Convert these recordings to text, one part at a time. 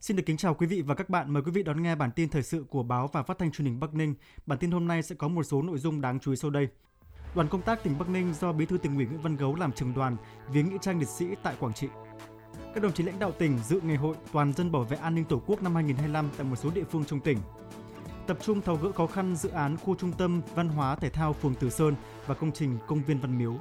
Xin được kính chào quý vị và các bạn. Mời quý vị đón nghe bản tin thời sự của báo và phát thanh truyền hình Bắc Ninh. Bản tin hôm nay sẽ có một số nội dung đáng chú ý sau đây. Đoàn công tác tỉnh Bắc Ninh do Bí thư Tỉnh ủy Nguyễn Văn Gấu làm trưởng đoàn viếng nghĩa trang liệt sĩ tại Quảng Trị. Các đồng chí lãnh đạo tỉnh dự ngày hội toàn dân bảo vệ an ninh Tổ quốc năm 2025 tại một số địa phương trong tỉnh. Tập trung tháo gỡ khó khăn dự án khu trung tâm văn hóa thể thao phường Từ Sơn và công trình công viên Văn Miếu.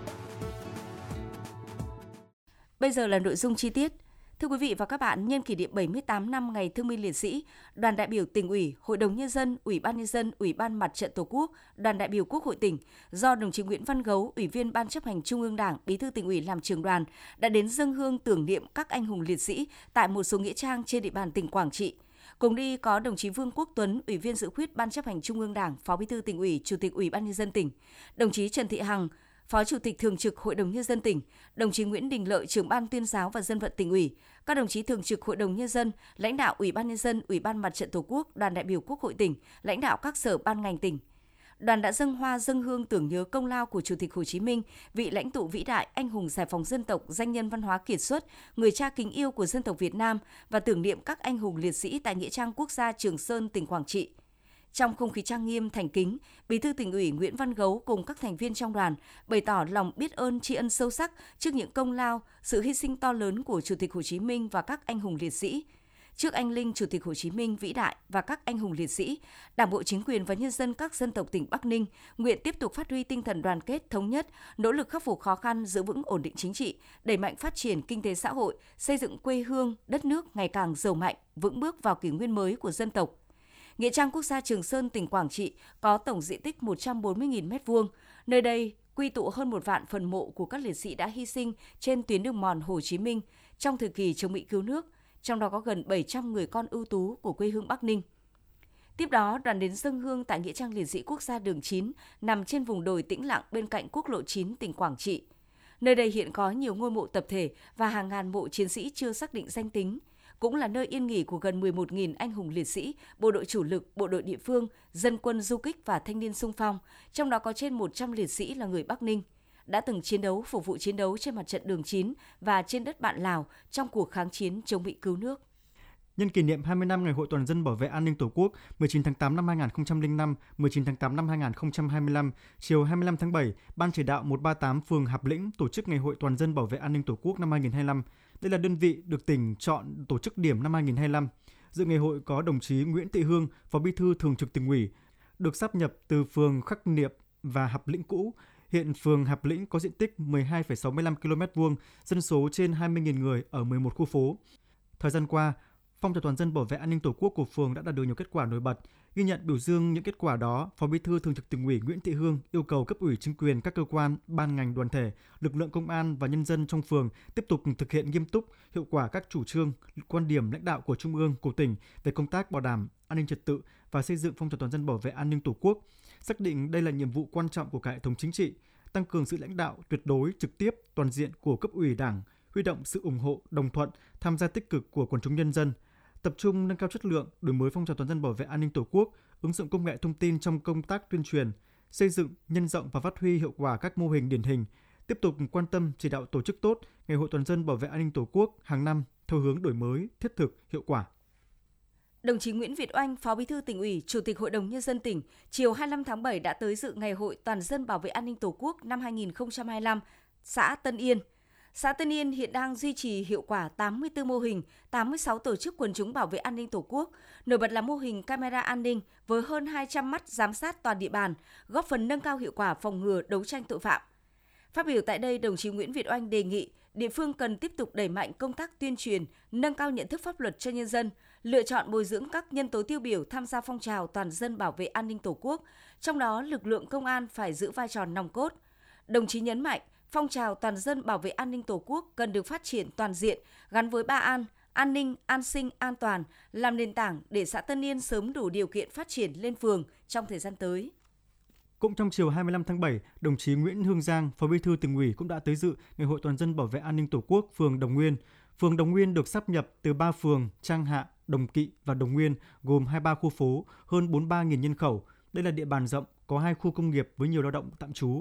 Bây giờ là nội dung chi tiết. Thưa quý vị và các bạn, nhân kỷ niệm 78 năm Ngày Thương binh Liệt sĩ, đoàn đại biểu Tỉnh ủy, Hội đồng Nhân dân, Ủy ban Nhân dân, Ủy ban Mặt trận Tổ quốc, đoàn đại biểu Quốc hội tỉnh do đồng chí Nguyễn Văn Gấu, Ủy viên Ban chấp hành Trung ương Đảng, Bí thư Tỉnh ủy làm trưởng đoàn đã đến dâng hương tưởng niệm các anh hùng liệt sĩ tại một số nghĩa trang trên địa bàn tỉnh Quảng Trị. Cùng đi có đồng chí Vương Quốc Tuấn, Ủy viên Dự khuyết Ban chấp hành Trung ương Đảng, Phó Bí thư Tỉnh ủy, Chủ tịch Ủy ban Nhân dân tỉnh, đồng chí Trần Thị Hằng, Phó Chủ tịch Thường trực Hội đồng Nhân dân tỉnh, đồng chí Nguyễn Đình Lợi, Trưởng ban Tuyên giáo và Dân vận Tỉnh ủy, các đồng chí Thường trực Hội đồng Nhân dân, lãnh đạo Ủy ban Nhân dân, Ủy ban Mặt trận Tổ quốc, đoàn đại biểu Quốc hội tỉnh, lãnh đạo các sở ban ngành tỉnh. Đoàn đã dâng hoa dâng hương tưởng nhớ công lao của Chủ tịch Hồ Chí Minh, vị lãnh tụ vĩ đại, anh hùng giải phóng dân tộc, danh nhân văn hóa kiệt xuất, người cha kính yêu của dân tộc Việt Nam và tưởng niệm các anh hùng liệt sĩ tại nghĩa trang quốc gia Trường Sơn, tỉnh Quảng Trị. Trong không khí trang nghiêm thành kính, Bí thư Tỉnh ủy Nguyễn Văn Gấu cùng các thành viên trong đoàn bày tỏ lòng biết ơn tri ân sâu sắc trước những công lao, sự hy sinh to lớn của Chủ tịch Hồ Chí Minh và các anh hùng liệt sĩ. Trước anh linh Chủ tịch Hồ Chí Minh vĩ đại và các anh hùng liệt sĩ, Đảng bộ, chính quyền và nhân dân các dân tộc tỉnh Bắc Ninh nguyện tiếp tục phát huy tinh thần đoàn kết thống nhất, nỗ lực khắc phục khó khăn, giữ vững ổn định chính trị, đẩy mạnh phát triển kinh tế xã hội, xây dựng quê hương, đất nước ngày càng giàu mạnh, vững bước vào kỷ nguyên mới của dân tộc. Nghĩa trang quốc gia Trường Sơn, tỉnh Quảng Trị có tổng diện tích 140.000 m². Nơi đây quy tụ hơn 1 vạn phần mộ của các liệt sĩ đã hy sinh trên tuyến đường mòn Hồ Chí Minh trong thời kỳ chống Mỹ cứu nước, trong đó có gần 700 người con ưu tú của quê hương Bắc Ninh. Tiếp đó, đoàn đến dâng hương tại Nghĩa trang liệt sĩ quốc gia đường 9 nằm trên vùng đồi tĩnh lặng bên cạnh quốc lộ 9, tỉnh Quảng Trị. Nơi đây hiện có nhiều ngôi mộ tập thể và hàng ngàn mộ chiến sĩ chưa xác định danh tính, cũng là nơi yên nghỉ của gần 11.000 anh hùng liệt sĩ, bộ đội chủ lực, bộ đội địa phương, dân quân du kích và thanh niên xung phong, trong đó có trên 100 liệt sĩ là người Bắc Ninh, đã từng chiến đấu, phục vụ chiến đấu trên mặt trận đường 9 và trên đất bạn Lào trong cuộc kháng chiến chống Mỹ cứu nước. Nhân kỷ niệm 20 năm Ngày hội toàn dân bảo vệ an ninh Tổ quốc 19 tháng 8 năm 2005, 19 tháng 8 năm 2025, chiều 25 tháng 7, Ban chỉ đạo 138 phường Hạp Lĩnh tổ chức Ngày hội toàn dân bảo vệ an ninh Tổ quốc năm 2025. Đây là đơn vị được tỉnh chọn tổ chức điểm năm 2025. Dự ngày hội có đồng chí Nguyễn Thị Hương, Phó Bí thư Thường trực Tỉnh ủy, được sáp nhập từ phường Khắc Niệm và Hạp Lĩnh cũ. Hiện phường Hạp Lĩnh có diện tích 12,65 km², dân số trên 20.000 người ở 11 khu phố. Thời gian qua, phong trào toàn dân bảo vệ an ninh Tổ quốc của phường đã đạt được nhiều kết quả nổi bật. Ghi nhận biểu dương những kết quả đó, Phó Bí thư Thường trực Tỉnh ủy Nguyễn Thị Hương yêu cầu cấp ủy chính quyền, các cơ quan, ban ngành đoàn thể, lực lượng công an và nhân dân trong phường tiếp tục thực hiện nghiêm túc, hiệu quả các chủ trương, quan điểm lãnh đạo của Trung ương, của tỉnh về công tác bảo đảm an ninh trật tự và xây dựng phong trào toàn dân bảo vệ an ninh Tổ quốc. Xác định đây là nhiệm vụ quan trọng của cả hệ thống chính trị, tăng cường sự lãnh đạo tuyệt đối, trực tiếp, toàn diện của cấp ủy Đảng, huy động sự ủng hộ, đồng thuận, tham gia tích cực của quần chúng nhân dân. Tập trung nâng cao chất lượng, đổi mới phong trào toàn dân bảo vệ an ninh Tổ quốc, ứng dụng công nghệ thông tin trong công tác tuyên truyền, xây dựng, nhân rộng và phát huy hiệu quả các mô hình điển hình, tiếp tục quan tâm chỉ đạo tổ chức tốt Ngày hội toàn dân bảo vệ an ninh Tổ quốc hàng năm theo hướng đổi mới, thiết thực, hiệu quả. Đồng chí Nguyễn Việt Oanh, Phó Bí thư Tỉnh ủy, Chủ tịch Hội đồng Nhân dân tỉnh, chiều 25 tháng 7 đã tới dự Ngày hội toàn dân bảo vệ an ninh Tổ quốc năm 2025, xã Tân Yên. Xã Tân Yên hiện đang duy trì hiệu quả 84 mô hình, 86 tổ chức quần chúng bảo vệ an ninh Tổ quốc. Nổi bật là mô hình camera an ninh với hơn 200 mắt giám sát toàn địa bàn, góp phần nâng cao hiệu quả phòng ngừa đấu tranh tội phạm. Phát biểu tại đây, đồng chí Nguyễn Việt Oanh đề nghị địa phương cần tiếp tục đẩy mạnh công tác tuyên truyền, nâng cao nhận thức pháp luật cho nhân dân, lựa chọn bồi dưỡng các nhân tố tiêu biểu tham gia phong trào toàn dân bảo vệ an ninh Tổ quốc, trong đó lực lượng công an phải giữ vai trò nòng cốt. Đồng chí nhấn mạnh, phong trào toàn dân bảo vệ an ninh Tổ quốc cần được phát triển toàn diện, gắn với 3 an: an ninh, an sinh, an toàn, làm nền tảng để xã Tân Yên sớm đủ điều kiện phát triển lên phường trong thời gian tới. Cũng trong chiều 25 tháng 7, đồng chí Nguyễn Hương Giang, Phó Bí thư Tỉnh ủy cũng đã tới dự Ngày hội toàn dân bảo vệ an ninh Tổ quốc phường Đồng Nguyên. Phường Đồng Nguyên được sáp nhập từ 3 phường Trang Hạ, Đồng Kỵ và Đồng Nguyên, gồm 23 khu phố, hơn 43.000 nhân khẩu. Đây là địa bàn rộng, có 2 khu công nghiệp với nhiều lao động tạm trú.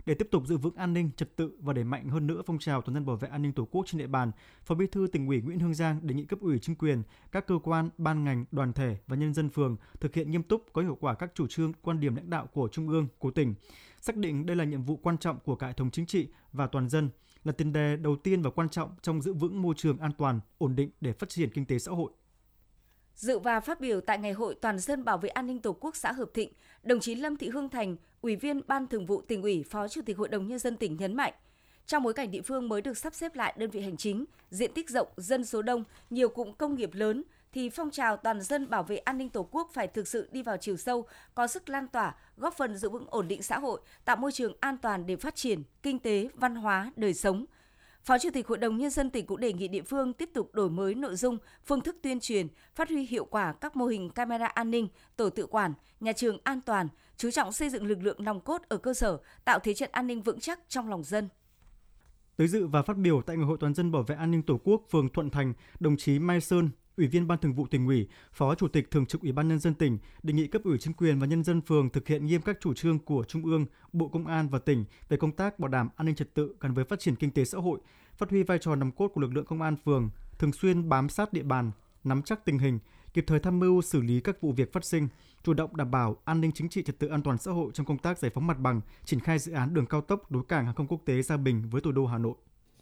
Để tiếp tục giữ vững an ninh, trật tự và đẩy mạnh hơn nữa phong trào toàn dân bảo vệ an ninh Tổ quốc trên địa bàn, Phó Bí thư Tỉnh ủy Nguyễn Hương Giang đề nghị cấp ủy chính quyền, các cơ quan, ban ngành, đoàn thể và nhân dân phường thực hiện nghiêm túc có hiệu quả các chủ trương, quan điểm lãnh đạo của Trung ương, của tỉnh. Xác định đây là nhiệm vụ quan trọng của cả hệ thống chính trị và toàn dân, là tiền đề đầu tiên và quan trọng trong giữ vững môi trường an toàn, ổn định để phát triển kinh tế xã hội. Dự và phát biểu tại Ngày hội Toàn dân bảo vệ an ninh Tổ quốc xã Hợp Thịnh, đồng chí Lâm Thị Hương Thành, Ủy viên Ban Thường vụ Tỉnh ủy, Phó Chủ tịch Hội đồng Nhân dân tỉnh nhấn mạnh, trong bối cảnh địa phương mới được sắp xếp lại đơn vị hành chính, diện tích rộng, dân số đông, nhiều cụm công nghiệp lớn, thì phong trào toàn dân bảo vệ an ninh Tổ quốc phải thực sự đi vào chiều sâu, có sức lan tỏa, góp phần giữ vững ổn định xã hội, tạo môi trường an toàn để phát triển kinh tế, văn hóa, đời sống. Phó Chủ tịch Hội đồng Nhân dân tỉnh cũng đề nghị địa phương tiếp tục đổi mới nội dung, phương thức tuyên truyền, phát huy hiệu quả các mô hình camera an ninh, tổ tự quản, nhà trường an toàn, chú trọng xây dựng lực lượng nòng cốt ở cơ sở, tạo thế trận an ninh vững chắc trong lòng dân. Tới dự và phát biểu tại Ngày hội Toàn dân bảo vệ an ninh Tổ quốc phường Thuận Thành, đồng chí Mai Sơn, Ủy viên Ban Thường vụ Tỉnh ủy, Phó Chủ tịch Thường trực Ủy ban Nhân dân tỉnh đề nghị cấp ủy chính quyền và nhân dân phường thực hiện nghiêm các chủ trương của Trung ương, Bộ Công an và tỉnh về công tác bảo đảm an ninh trật tự gắn với phát triển kinh tế xã hội, phát huy vai trò nòng cốt của lực lượng công an phường, thường xuyên bám sát địa bàn, nắm chắc tình hình, kịp thời tham mưu xử lý các vụ việc phát sinh, chủ động đảm bảo an ninh chính trị, trật tự an toàn xã hội trong công tác giải phóng mặt bằng, triển khai dự án đường cao tốc nối cảng hàng không quốc tế Gia Bình với thủ đô Hà Nội.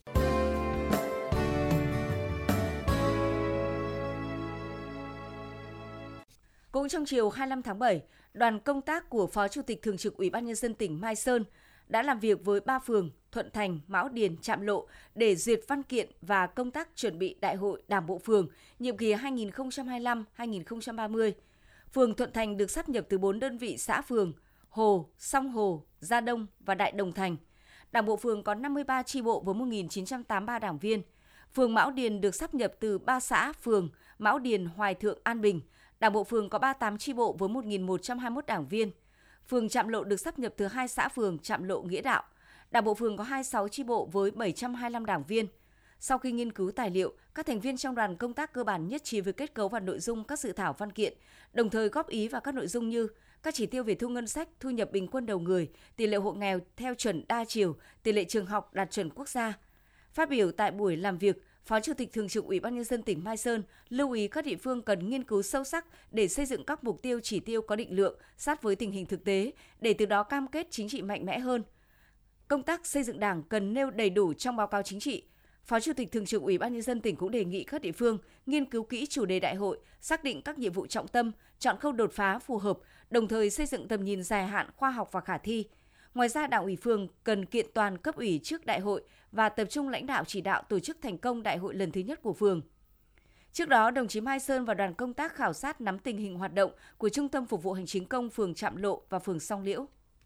Cũng trong chiều 25 tháng 7, đoàn công tác của Phó Chủ tịch Thường trực Ủy ban Nhân dân tỉnh Mai Sơn đã làm việc với 3 phường Thuận Thành, Mão Điền, Trạm Lộ để duyệt văn kiện và công tác chuẩn bị Đại hội Đảng bộ phường nhiệm kỳ 2025-2030. Phường Thuận Thành được sáp nhập từ 4 đơn vị xã phường: Hồ, Song Hồ, Gia Đông và Đại Đồng Thành. Đảng bộ phường có 53 chi bộ với 1.983 đảng viên. Phường Mão Điền được sáp nhập từ 3 xã phường: Mão Điền, Hoài Thượng, An Bình. Đảng bộ phường có 38 chi bộ với 1.121 đảng viên. Phường Trạm Lộ được sáp nhập từ 2 xã phường Trạm Lộ, Nghĩa Đạo. Đảng bộ phường có 26 chi bộ với 725 đảng viên. Sau khi nghiên cứu tài liệu, các thành viên trong đoàn công tác cơ bản nhất trí với kết cấu và nội dung các dự thảo văn kiện, đồng thời góp ý vào các nội dung như các chỉ tiêu về thu ngân sách, thu nhập bình quân đầu người, tỷ lệ hộ nghèo theo chuẩn đa chiều, tỷ lệ trường học đạt chuẩn quốc gia. Phát biểu tại buổi làm việc, Phó Chủ tịch Thường trực Ủy ban Nhân dân tỉnh Mai Sơn lưu ý các địa phương cần nghiên cứu sâu sắc để xây dựng các mục tiêu, chỉ tiêu có định lượng, sát với tình hình thực tế, để từ đó cam kết chính trị mạnh mẽ hơn. Công tác xây dựng Đảng cần nêu đầy đủ trong báo cáo chính trị. Phó Chủ tịch Thường trực Ủy ban Nhân dân tỉnh cũng đề nghị các địa phương nghiên cứu kỹ chủ đề đại hội, xác định các nhiệm vụ trọng tâm, chọn khâu đột phá phù hợp, đồng thời xây dựng tầm nhìn dài hạn, khoa học và khả thi. Ngoài ra, Đảng ủy phường cần kiện toàn cấp ủy trước đại hội và tập trung lãnh đạo chỉ đạo tổ chức thành công đại hội lần thứ nhất của phường. Trước đó, đồng chí Mai Sơn và đoàn công tác khảo sát nắm tình hình hoạt động của Trung tâm Phục vụ Hành chính công phường Trạm Lộ và phường Song Liễu.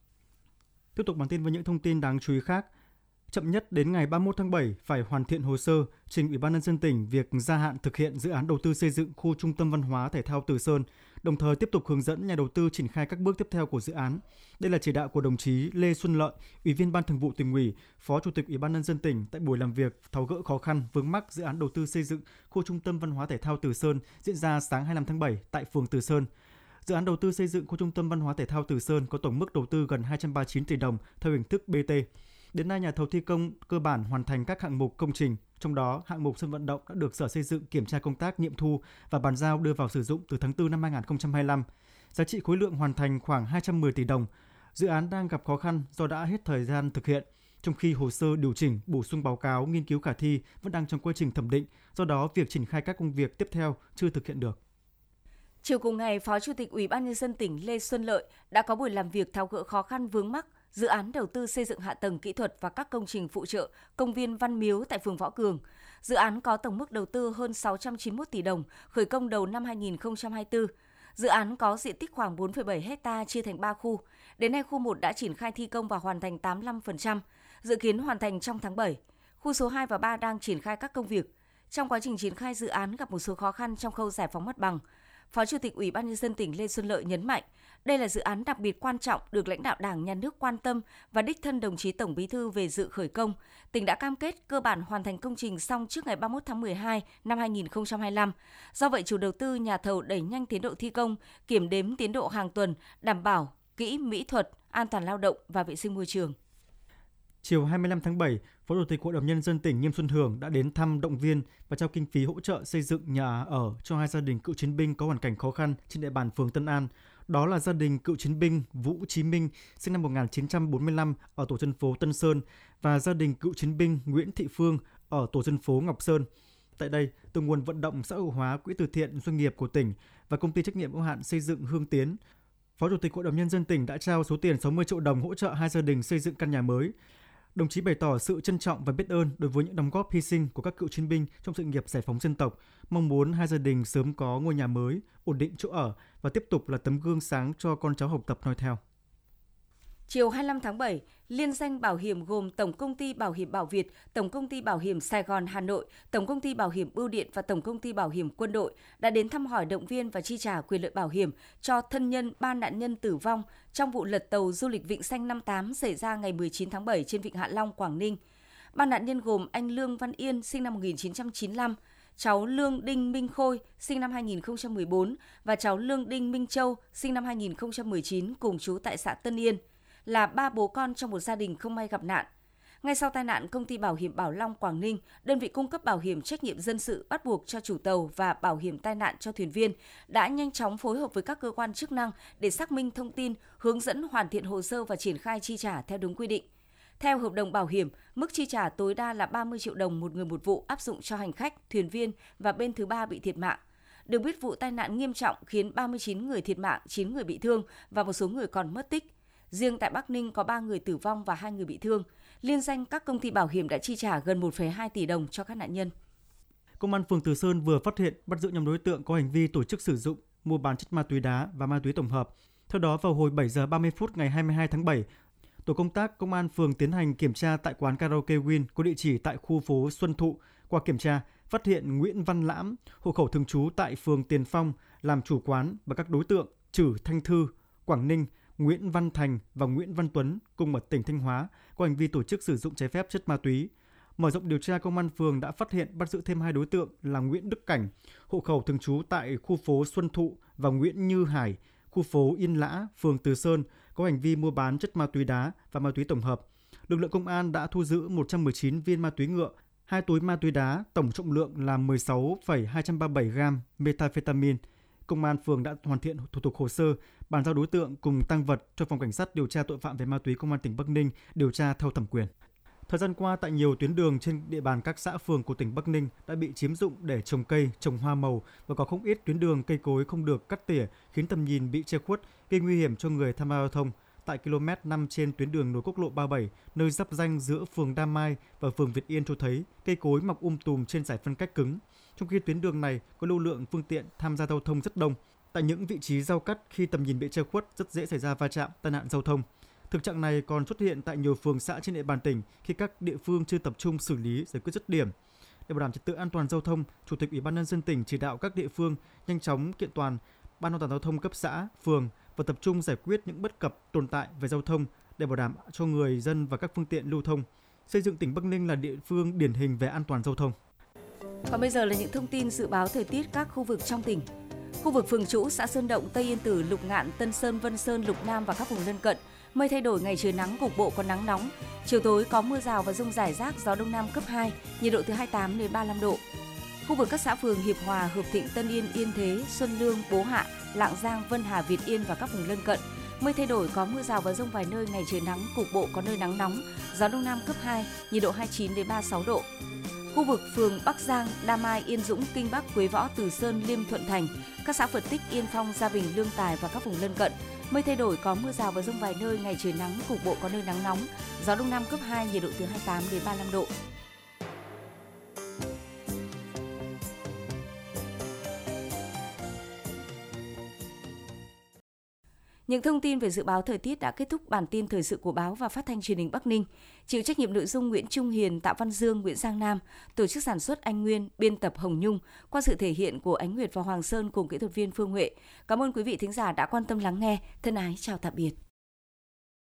Tiếp tục bản tin với những thông tin đáng chú ý khác. Chậm nhất đến ngày 31 tháng 7 phải hoàn thiện hồ sơ trình Ủy ban Nhân dân tỉnh việc gia hạn thực hiện dự án đầu tư xây dựng khu trung tâm văn hóa thể thao Từ Sơn, đồng thời tiếp tục hướng dẫn nhà đầu tư triển khai các bước tiếp theo của dự án. Đây là chỉ đạo của đồng chí Lê Xuân Lợi, Ủy viên Ban Thường vụ Tỉnh ủy, Phó Chủ tịch Ủy ban Nhân dân tỉnh tại buổi làm việc tháo gỡ khó khăn vướng mắc dự án đầu tư xây dựng khu trung tâm văn hóa thể thao Từ Sơn diễn ra sáng 25 tháng 7 tại phường Từ Sơn. Dự án đầu tư xây dựng khu trung tâm văn hóa thể thao Từ Sơn có tổng mức đầu tư gần 239 tỷ đồng theo hình thức BT. Đến nay, nhà thầu thi công cơ bản hoàn thành các hạng mục công trình, trong đó hạng mục sân vận động đã được Sở Xây dựng kiểm tra công tác nghiệm thu và bàn giao đưa vào sử dụng từ tháng 4 năm 2025. Giá trị khối lượng hoàn thành khoảng 210 tỷ đồng. Dự án đang gặp khó khăn do đã hết thời gian thực hiện, trong khi hồ sơ điều chỉnh, bổ sung báo cáo, nghiên cứu khả thi vẫn đang trong quá trình thẩm định, do đó việc triển khai các công việc tiếp theo chưa thực hiện được. Chiều cùng ngày, Phó Chủ tịch Ủy ban Nhân dân tỉnh Lê Xuân Lợi đã có buổi làm việc tháo gỡ khó khăn vướng mắc dự án đầu tư xây dựng hạ tầng kỹ thuật và các công trình phụ trợ công viên Văn Miếu tại phường Võ Cường. Dự án có tổng mức đầu tư hơn 691 tỷ đồng, khởi công đầu năm 2024. Dự án có diện tích khoảng 4,7 ha chia thành 3 khu. Đến nay, khu 1 đã triển khai thi công và hoàn thành 85%, dự kiến hoàn thành trong tháng 7. Khu số 2 và 3 đang triển khai các công việc. Trong quá trình triển khai dự án gặp một số khó khăn trong khâu giải phóng mặt bằng. Phó Chủ tịch Ủy ban Nhân dân tỉnh Lê Xuân Lợi nhấn mạnh, đây là dự án đặc biệt quan trọng được lãnh đạo Đảng, Nhà nước quan tâm và đích thân đồng chí Tổng Bí thư về dự khởi công. Tỉnh đã cam kết cơ bản hoàn thành công trình xong trước ngày 31 tháng 12 năm 2025. Do vậy, chủ đầu tư, nhà thầu đẩy nhanh tiến độ thi công, kiểm đếm tiến độ hàng tuần, đảm bảo kỹ mỹ thuật, an toàn lao động và vệ sinh môi trường. Chiều 25 tháng 7, Phó Chủ tịch Hội đồng Nhân dân tỉnh Nghiêm Xuân Hưởng đã đến thăm, động viên và trao kinh phí hỗ trợ xây dựng nhà ở cho 2 gia đình cựu chiến binh có hoàn cảnh khó khăn trên địa bàn phường Tân An. Đó là gia đình cựu chiến binh Vũ Chí Minh, sinh năm 1945 ở tổ dân phố Tân Sơn và gia đình cựu chiến binh Nguyễn Thị Phương ở tổ dân phố Ngọc Sơn. Tại đây, từ nguồn vận động xã hội hóa quỹ từ thiện doanh nghiệp của tỉnh và công ty trách nhiệm hữu hạn xây dựng Hương Tiến, Phó Chủ tịch Hội đồng Nhân dân tỉnh đã trao số tiền 60 triệu đồng hỗ trợ 2 gia đình xây dựng căn nhà mới. Đồng chí bày tỏ sự trân trọng và biết ơn đối với những đóng góp hy sinh của các cựu chiến binh trong sự nghiệp giải phóng dân tộc, mong muốn 2 gia đình sớm có ngôi nhà mới, ổn định chỗ ở và tiếp tục là tấm gương sáng cho con cháu học tập noi theo. Chiều 25 tháng 7, liên danh bảo hiểm gồm Tổng công ty Bảo hiểm Bảo Việt, Tổng công ty Bảo hiểm Sài Gòn Hà Nội, Tổng công ty Bảo hiểm Bưu điện và Tổng công ty Bảo hiểm Quân đội đã đến thăm hỏi, động viên và chi trả quyền lợi bảo hiểm cho thân nhân 3 nạn nhân tử vong trong vụ lật tàu du lịch Vịnh Xanh 58 xảy ra ngày 19 tháng 7 trên Vịnh Hạ Long, Quảng Ninh. 3 nạn nhân gồm anh Lương Văn Yên, sinh năm 1995, cháu Lương Đinh Minh Khôi, sinh năm 2014 và cháu Lương Đinh Minh Châu, sinh năm 2019 cùng trú tại xã Tân Yên, là 3 bố con trong một gia đình không may gặp nạn. Ngay sau tai nạn, công ty Bảo hiểm Bảo Long Quảng Ninh, đơn vị cung cấp bảo hiểm trách nhiệm dân sự bắt buộc cho chủ tàu và bảo hiểm tai nạn cho thuyền viên, đã nhanh chóng phối hợp với các cơ quan chức năng để xác minh thông tin, hướng dẫn hoàn thiện hồ sơ và triển khai chi trả theo đúng quy định. Theo hợp đồng bảo hiểm, mức chi trả tối đa là 30 triệu đồng một người một vụ áp dụng cho hành khách, thuyền viên và bên thứ ba bị thiệt mạng. Được biết, vụ tai nạn nghiêm trọng khiến 39 người thiệt mạng, 9 người bị thương và một số người còn mất tích. Riêng tại Bắc Ninh có 3 người tử vong và 2 người bị thương. Liên danh các công ty bảo hiểm đã chi trả gần 1,2 tỷ đồng cho các nạn nhân. Công an phường Từ Sơn vừa phát hiện, bắt giữ nhóm đối tượng có hành vi tổ chức sử dụng, mua bán chất ma túy đá và ma túy tổng hợp. Theo đó, vào hồi 7 giờ 30 phút ngày 22 tháng 7, tổ công tác công an phường tiến hành kiểm tra tại quán karaoke Win có địa chỉ tại khu phố Xuân Thụ. Qua kiểm tra, phát hiện Nguyễn Văn Lãm, hộ khẩu thường trú tại phường Tiền Phong, làm chủ quán và các đối tượng Trử Thanh Thư, Quảng Ninh, Nguyễn Văn Thành và Nguyễn Văn Tuấn cùng ở tỉnh Thanh Hóa có hành vi tổ chức sử dụng trái phép chất ma túy. Mở rộng điều tra, công an phường đã phát hiện, bắt giữ thêm 2 đối tượng là Nguyễn Đức Cảnh, hộ khẩu thường trú tại khu phố Xuân Thụ và Nguyễn Như Hải, khu phố Yên Lã, phường Từ Sơn có hành vi mua bán chất ma túy đá và ma túy tổng hợp. Lực lượng công an đã thu giữ 119 viên ma túy ngựa, 2 túi ma túy đá, tổng trọng lượng là 16,237 gram methamphetamine. Công an phường đã hoàn thiện thủ tục hồ sơ, bàn giao đối tượng cùng tang vật cho Phòng Cảnh sát điều tra tội phạm về ma túy Công an tỉnh Bắc Ninh điều tra theo thẩm quyền. Thời gian qua, tại nhiều tuyến đường trên địa bàn các xã phường của tỉnh Bắc Ninh đã bị chiếm dụng để trồng cây, trồng hoa màu và có không ít tuyến đường cây cối không được cắt tỉa khiến tầm nhìn bị che khuất, gây nguy hiểm cho người tham gia giao thông. Tại km 5 trên tuyến đường nối quốc lộ 37, nơi giáp ranh giữa phường Đa Mai và phường Việt Yên cho thấy cây cối mọc tùm trên giải phân cách cứng. Trong khi tuyến đường này có lưu lượng phương tiện tham gia giao thông rất đông, tại những vị trí giao cắt khi tầm nhìn bị che khuất rất dễ xảy ra va chạm, tai nạn giao thông. Thực trạng này còn xuất hiện tại nhiều phường xã trên địa bàn tỉnh khi các địa phương chưa tập trung xử lý, giải quyết dứt điểm. Để bảo đảm trật tự an toàn giao thông, Chủ tịch Ủy ban nhân dân tỉnh chỉ đạo các địa phương nhanh chóng kiện toàn Ban an toàn giao thông cấp xã, phường và tập trung giải quyết những bất cập tồn tại về giao thông để bảo đảm cho người dân và các phương tiện lưu thông. Xây dựng tỉnh Bắc Ninh là địa phương điển hình về an toàn giao thông. Còn bây giờ là những thông tin dự báo thời tiết các khu vực trong tỉnh. Khu vực Phường Trũ, xã Sơn Động, Tây Yên Tử, Lục Ngạn, Tân Sơn, Vân Sơn, Lục Nam và các vùng lân cận, mây thay đổi, ngày trời nắng, cục bộ có nắng nóng. Chiều tối có mưa rào và dông rải rác, gió đông nam cấp 2, nhiệt độ từ 28 đến 35 độ. Khu vực các xã phường Hiệp Hòa, Hợp Thịnh, Tân Yên, Yên Thế, Xuân Lương, Bố Hạ, Lạng Giang, Vân Hà, Việt Yên và các vùng lân cận, mây thay đổi, có mưa rào và dông vài nơi, ngày trời nắng, cục bộ có nơi nắng nóng, gió đông nam cấp 2, nhiệt độ 29 đến 36 độ. Khu vực phường Bắc Giang, Đa Mai, Yên Dũng, Kinh Bắc, Quế Võ, Từ Sơn, Liêm Thuận Thành, các xã Phật Tích, Yên Phong, Gia Bình, Lương Tài và các vùng lân cận, mây thay đổi, có mưa rào và dông vài nơi, ngày trời nắng, cục bộ có nơi nắng nóng, gió đông nam cấp 2, nhiệt độ từ 28 đến 35 độ. Những thông tin về dự báo thời tiết đã kết thúc bản tin thời sự của báo và phát thanh truyền hình Bắc Ninh. Chịu trách nhiệm nội dung Nguyễn Trung Hiền, Tạ Văn Dương, Nguyễn Giang Nam, tổ chức sản xuất Anh Nguyên, biên tập Hồng Nhung, qua sự thể hiện của Ánh Nguyệt và Hoàng Sơn cùng kỹ thuật viên Phương Huệ. Cảm ơn quý vị thính giả đã quan tâm lắng nghe. Thân ái chào tạm biệt.